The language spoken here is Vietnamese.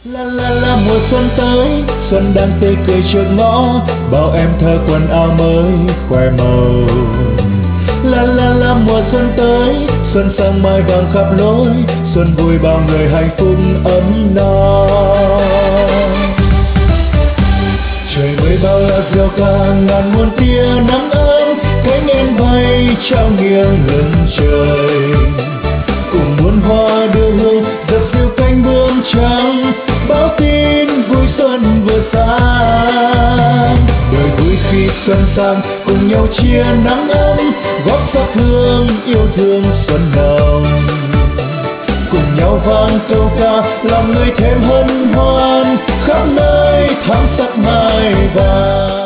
La la la mùa xuân tới, xuân đang tươi cười trước ngõ, bao em thơ quần áo mới khoe màu. La la la mùa xuân tới, xuân sang mai vàng khắp lối, xuân vui bao người hạnh phúc ấm no. Trời mới bao la reo ca ngàn muôn tia nắng ấm, cánh én bay trao nghiêng ngân trời. Cùng muôn hoa đưa hương dập dìu cánh bướm trắng, báo tin vui xuân vừa sang. Đời vui khi xuân sang, cùng nhau chia nắng ấm, góp sắc hương yêu thương xuân nồng. Cùng nhau vang câu ca lòng người thêm hân hoan, khắp nơi thắm sắc mai vàng.